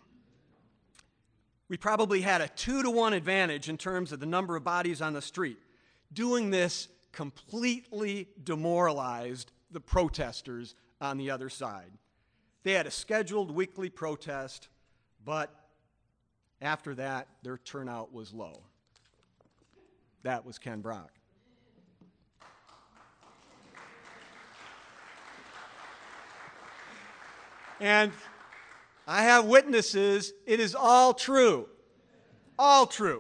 [SPEAKER 8] We probably had a 2-to-1 advantage in terms of the number of bodies on the street. Doing this completely demoralized the protesters on the other side. They had a scheduled weekly protest, but after that, their turnout was low. That was Ken Brock. And I have witnesses. It is all true. All true.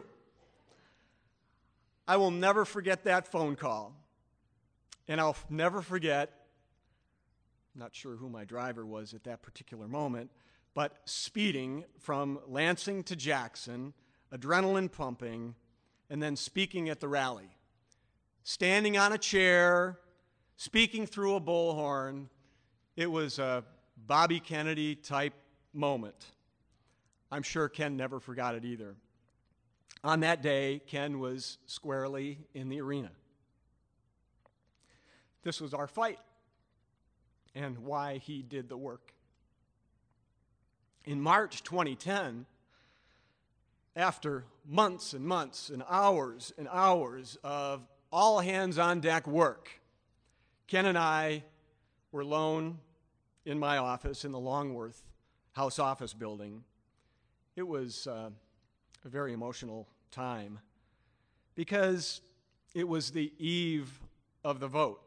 [SPEAKER 8] I will never forget that phone call. And I'll never forget, I'm not sure who my driver was at that particular moment, but speeding from Lansing to Jackson, adrenaline pumping, and then speaking at the rally. Standing on a chair, speaking through a bullhorn. It was a Bobby Kennedy type moment. I'm sure Ken never forgot it either. On that day, Ken was squarely in the arena. This was our fight and why he did the work. In March 2010, after months and months and hours of all hands on deck work, Ken and I were alone in my office in the Longworth House Office Building. It was a very emotional time because it was the eve of the vote.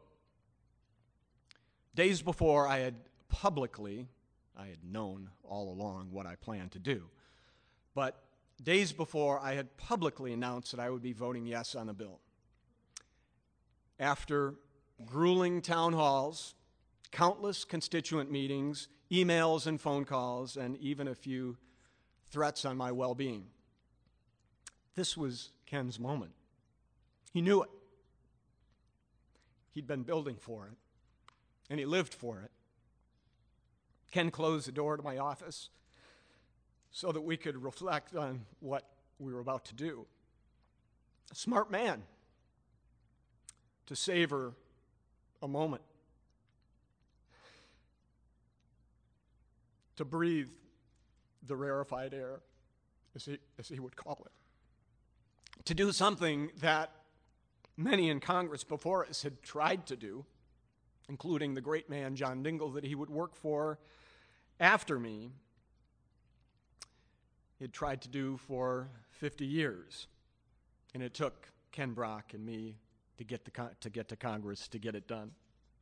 [SPEAKER 8] Days before, I had known all along what I planned to do, but days before, I had publicly announced that I would be voting yes on the bill. After grueling town halls, countless constituent meetings, emails and phone calls, and even a few threats on my well-being. This was Ken's moment. He knew it. He'd been building for it, and he lived for it. Ken closed the door to my office so that we could reflect on what we were about to do. A smart man to savor a moment, to breathe the rarefied air, as he would call it, to do something that many in Congress before us had tried to do, including the great man John Dingell that he would work for after me. He had tried to do for 50 years, and it took Ken Brock and me to get to Congress to get it done.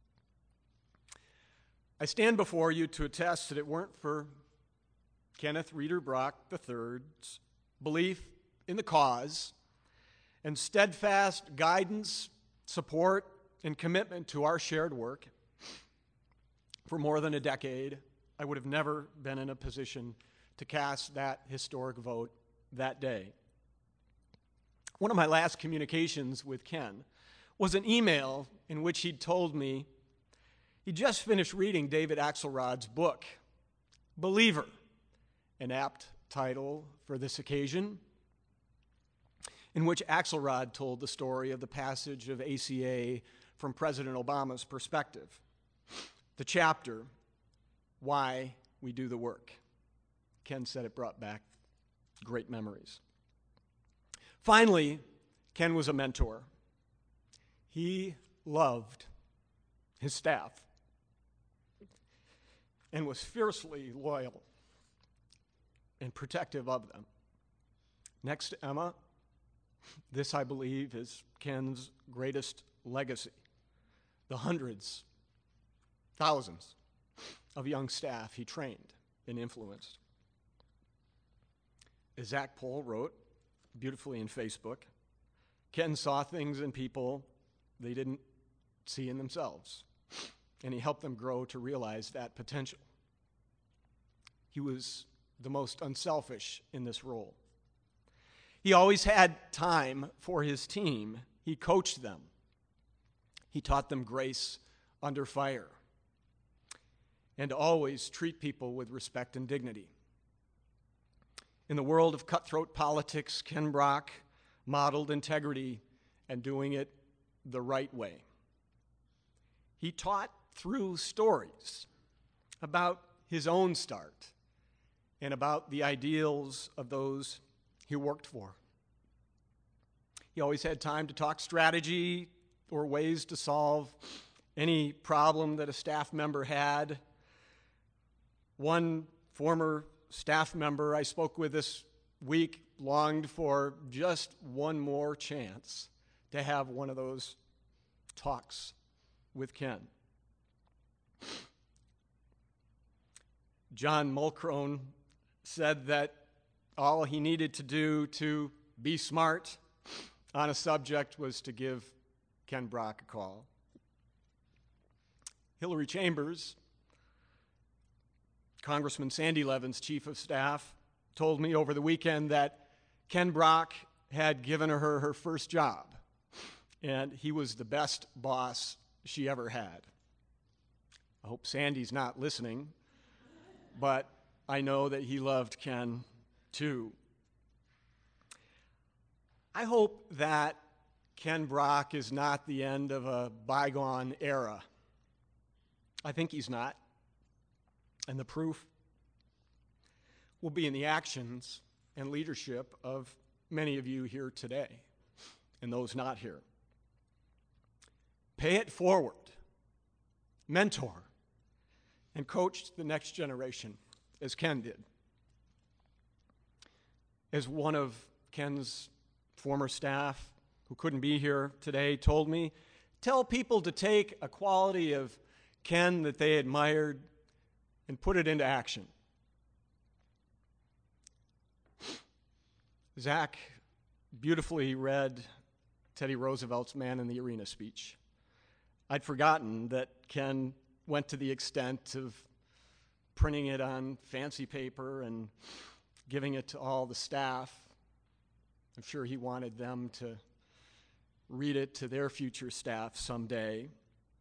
[SPEAKER 8] I stand before you to attest that it weren't for Kenneth Reeder Brock III's belief in the cause and steadfast guidance, support, and commitment to our shared work. For more than a decade, I would have never been in a position to cast that historic vote that day. One of my last communications with Ken was an email in which he'd told me he just finished reading David Axelrod's book, Believer, an apt title for this occasion, in which Axelrod told the story of the passage of ACA from President Obama's perspective. The chapter, Why We Do the Work. Ken said it brought back great memories. Finally, Ken was a mentor. He loved his staff and was fiercely loyal and protective of them. Next to Emma, this, I believe, is Ken's greatest legacy. The hundreds, thousands of young staff he trained and influenced. As Zach Pohl wrote beautifully in Facebook, Ken saw things in people they didn't see in themselves, and he helped them grow to realize that potential. He was the most unselfish in this role. He always had time for his team. He coached them. He taught them grace under fire and to always treat people with respect and dignity. In the world of cutthroat politics, Ken Brock modeled integrity and doing it the right way. He taught through stories about his own start and about the ideals of those he worked for. He always had time to talk strategy or ways to solve any problem that a staff member had. One former staff member I spoke with this week longed for just one more chance to have one of those talks with Ken. John Mulcrone said that all he needed to do to be smart on a subject was to give Ken Brock a call. Hillary Chambers, Congressman Sandy Levin's chief of staff, told me over the weekend that Ken Brock had given her her first job, and he was the best boss she ever had. I hope Sandy's not listening, but I know that he loved Ken too. I hope that Ken Brock is not the end of a bygone era. I think he's not. And the proof will be in the actions and leadership of many of you here today and those not here. Pay it forward, mentor, and coach the next generation as Ken did. As one of Ken's former staff who couldn't be here today told me, tell people to take a quality of Ken that they admired and put it into action. Zach beautifully read Teddy Roosevelt's Man in the Arena speech. I'd forgotten that Ken went to the extent of printing it on fancy paper and giving it to all the staff I'm sure he wanted them to read it to their future staff someday.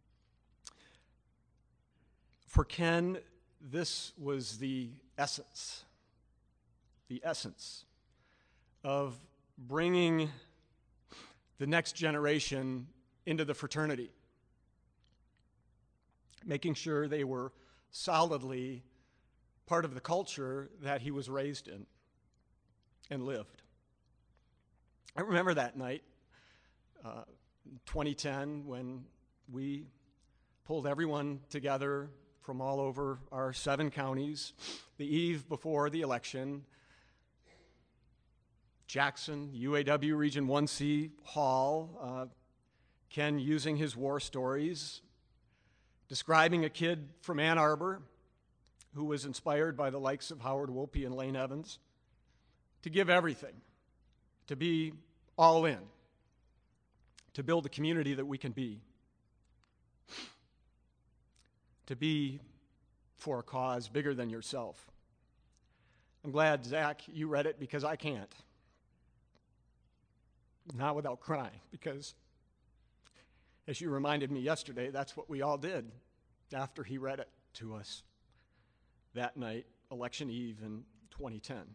[SPEAKER 8] For Ken, this was the essence of bringing the next generation into the fraternity, making sure they were solidly part of the culture that he was raised in and lived. I remember that night, 2010, when we pulled everyone together from all over our 7 counties, the eve before the election. Jackson, UAW Region 1C Hall, Ken using his war stories, describing a kid from Ann Arbor who was inspired by the likes of Howard Wolpe and Lane Evans to give everything, to be all in, to build the community that we can be, to be for a cause bigger than yourself. I'm glad, Zach, you read it, because I can't. Not without crying, because as you reminded me yesterday, that's what we all did after he read it to us that night, election eve in 2010.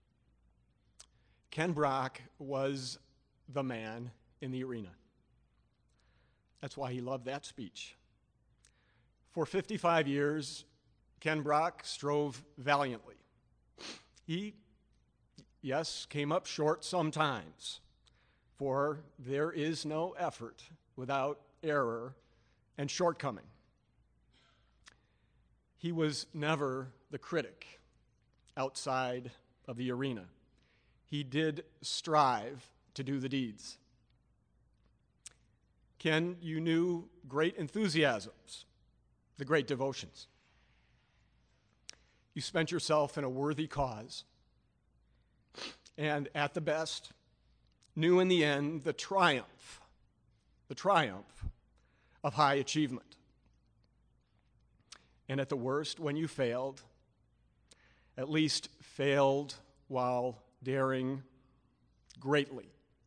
[SPEAKER 8] Ken Brock was the man in the arena. That's why he loved that speech. For 55 years, Ken Brock strove valiantly. He, yes, came up short sometimes, for there is no effort without error and shortcoming. He was never the critic outside of the arena. He did strive to do the deeds. Ken, you knew great enthusiasms, the great devotions. You spent yourself in a worthy cause, and at the best, knew in the end the triumph of high achievement. And at the worst, when you failed, at least failed while daring greatly.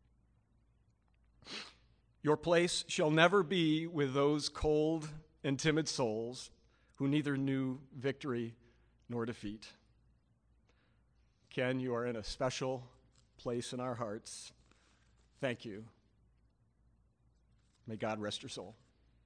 [SPEAKER 8] Your place shall never be with those cold and timid souls who neither knew victory nor defeat. Ken, you are in a special place in our hearts. Thank you. May God rest your soul.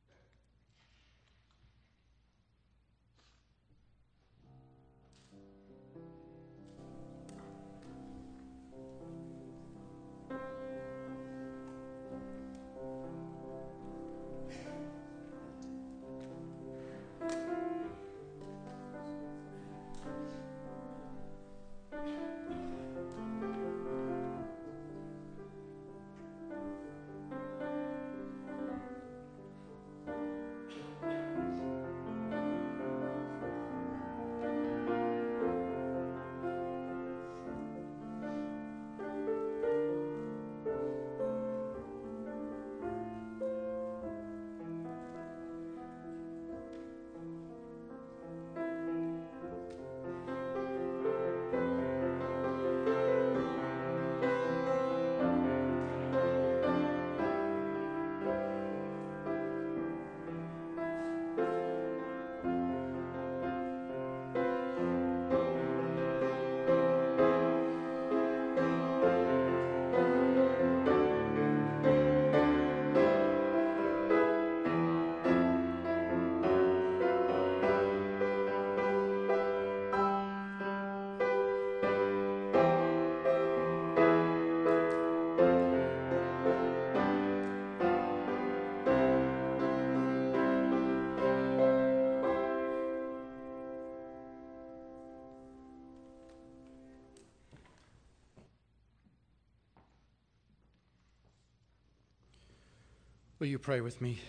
[SPEAKER 1] Will you pray with me?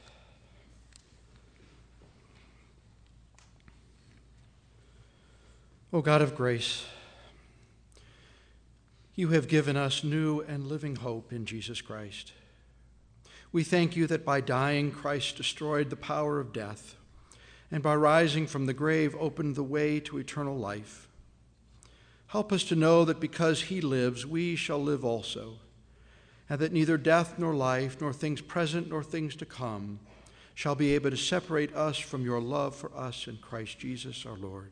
[SPEAKER 1] O God of grace, you have given us new and living hope in Jesus Christ. We thank you that by dying, Christ destroyed the power of death, and by rising from the grave opened the way to eternal life. Help us to know that because he lives, we shall live also, and that neither death nor life, nor things present nor things to come, shall be able to separate us from your love for us in Christ Jesus our Lord.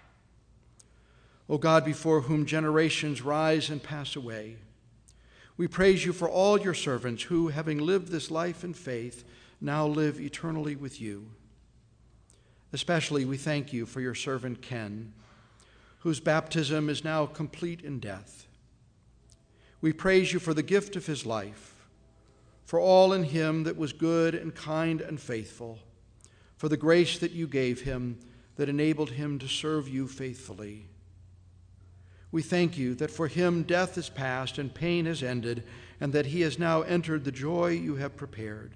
[SPEAKER 1] O God, before whom generations rise and pass away, we praise you for all your servants who, having lived this life in faith, now live eternally with you. Especially we thank you for your servant Ken, whose baptism is now complete in death. We praise you for the gift of his life, for all in him that was good and kind and faithful, for the grace that you gave him that enabled him to serve you faithfully. We thank you that for him death is past and pain has ended, and that he has now entered the joy you have prepared.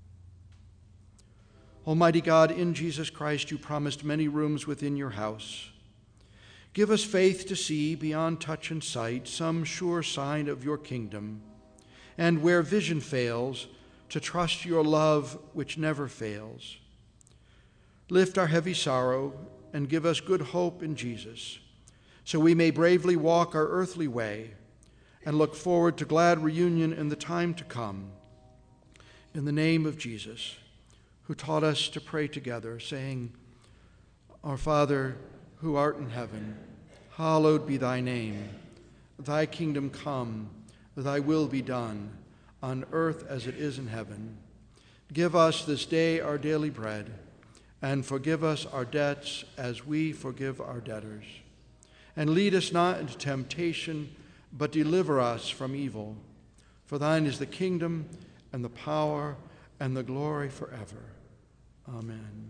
[SPEAKER 1] Almighty God, in Jesus Christ you promised many rooms within your house. Give us faith to see, beyond touch and sight, some sure sign of your kingdom, and where vision fails, to trust your love which never fails. Lift our heavy sorrow and give us good hope in Jesus, so we may bravely walk our earthly way and look forward to glad reunion in the time to come. In the name of Jesus, who taught us to pray together, saying, Our Father, who art in heaven, hallowed be thy name. Thy kingdom come, thy will be done, on earth as it is in heaven. Give us this day our daily bread, and forgive us our debts as we forgive our debtors. And lead us not into temptation, but deliver us from evil. For thine is the kingdom, and the power, and the glory forever. Amen.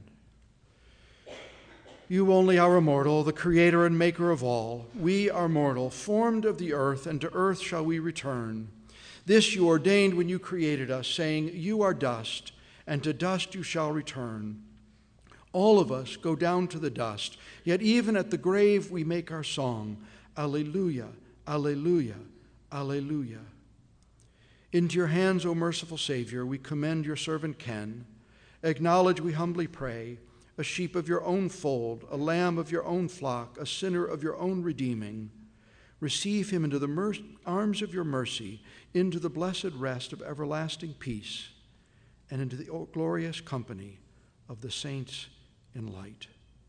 [SPEAKER 1] You only are immortal, the creator and maker of all. We are mortal, formed of the earth, and to earth shall we return. This you ordained when you created us, saying, You are dust, and to dust you shall return. All of us go down to the dust, yet even at the grave we make our song, Alleluia, Alleluia, Alleluia. Into your hands, O merciful Savior, we commend your servant Ken. Acknowledge, we humbly pray, a sheep of your own fold, a lamb of your own flock, a sinner of your own redeeming. Receive him into the arms of your mercy, into the blessed rest of everlasting peace, and into the glorious company of the saints in light.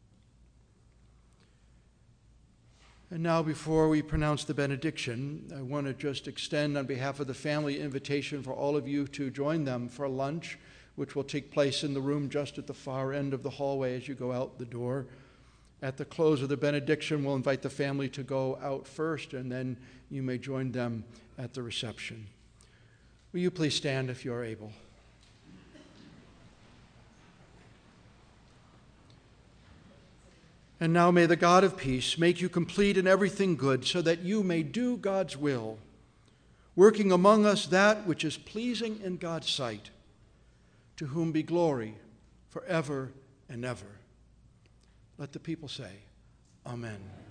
[SPEAKER 1] And now, before we pronounce the benediction, I want to just extend on behalf of the family invitation for all of you to join them for lunch, which will take place in the room just at the far end of the hallway as you go out the door. At the close of the benediction, we'll invite the family to go out first, and then you may join them at the reception. Will you please stand if you are able? And now may the God of peace make you complete in everything good, so that you may do God's will, working among us that which is pleasing in God's sight, to whom be glory forever and ever. Let the people say, Amen.